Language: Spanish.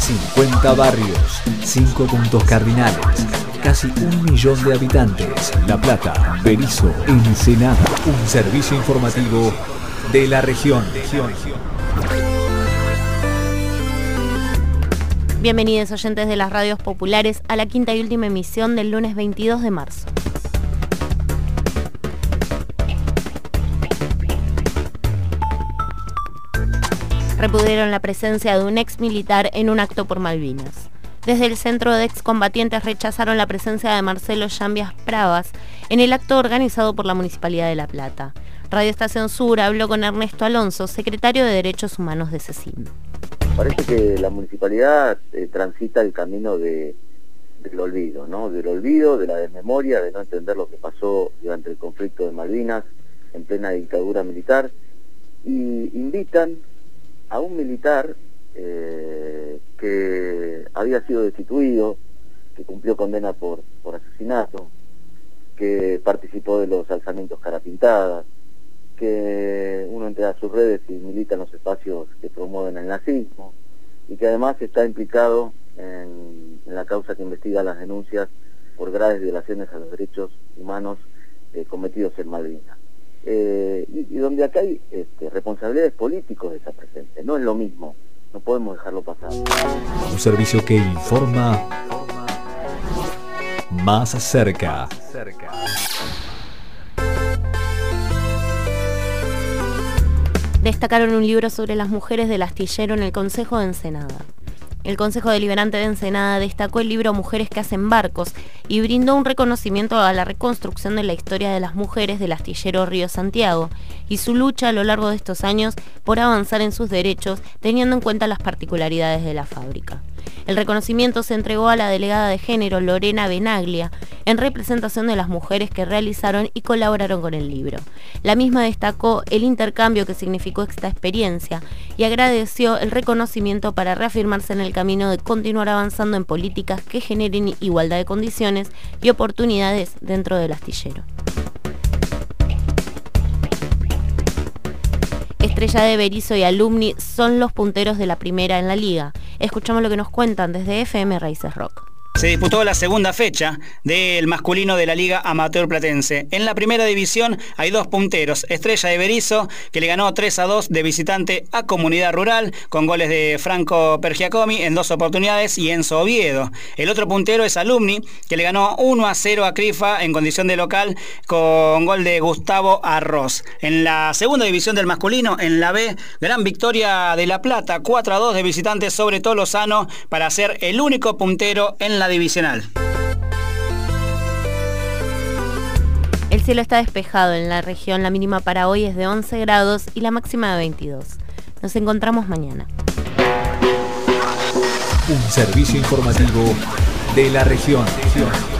50 barrios, 5 puntos cardinales, casi 1 millón de habitantes. La Plata, Berisso, Ensenada. Un servicio informativo de la región. Bienvenidos oyentes de las radios populares a la quinta y última emisión del lunes 22 de marzo. Repudiaron la presencia de un ex militar en un acto por Malvinas. Desde el Centro de Excombatientes rechazaron la presencia de Marcelo Llambias Pravas en el acto organizado por la Municipalidad de La Plata. Radio Estación Sur habló con Ernesto Alonso, secretario de Derechos Humanos de CECIM. Parece que la municipalidad transita el camino del olvido, ¿no? Del olvido, de la desmemoria, de no entender lo que pasó durante el conflicto de Malvinas, en plena dictadura militar, y invitan a un militar que había sido destituido, que cumplió condena por asesinato, que participó de los alzamientos cara pintada, que uno entra a sus redes y milita en los espacios que promueven el nazismo, y que además está implicado en la causa que investiga las denuncias por graves violaciones a los derechos humanos cometidos en Malvinas. Y donde acá hay responsabilidades políticos de esa presencia, no es lo mismo, no podemos dejarlo pasar. Un servicio que informa más cerca. Destacaron un libro sobre las mujeres del astillero en el Concejo de Ensenada. El Consejo Deliberante de Ensenada destacó el libro Mujeres que hacen barcos y brindó un reconocimiento a la reconstrucción de la historia de las mujeres del astillero Río Santiago y su lucha a lo largo de estos años por avanzar en sus derechos teniendo en cuenta las particularidades de la fábrica. El reconocimiento se entregó a la delegada de género Lorena Benaglia en representación de las mujeres que realizaron y colaboraron con el libro. La misma destacó el intercambio que significó esta experiencia y agradeció el reconocimiento para reafirmarse en el camino de continuar avanzando en políticas que generen igualdad de condiciones y oportunidades dentro del astillero. Estrella de Berisso y Alumni son los punteros de la primera en la liga. Escuchamos lo que nos cuentan desde FM Raíces Rock. Se disputó la segunda fecha del masculino de la Liga Amateur Platense. En la primera división hay 2 punteros. Estrella de Berisso, que le ganó 3-2 de visitante a Comunidad Rural, con goles de Franco Pergiacomi en 2 oportunidades y Enzo Oviedo. El otro puntero es Alumni, que le ganó 1-0 a Crifa en condición de local, con gol de Gustavo Arroz. En la segunda división del masculino, en la B, gran victoria de La Plata, 4-2 de visitante sobre Tolosano, para ser el único puntero en la divisional. El cielo está despejado en la región, la mínima para hoy es de 11 grados y la máxima de 22. Nos encontramos mañana. Un servicio informativo de la región.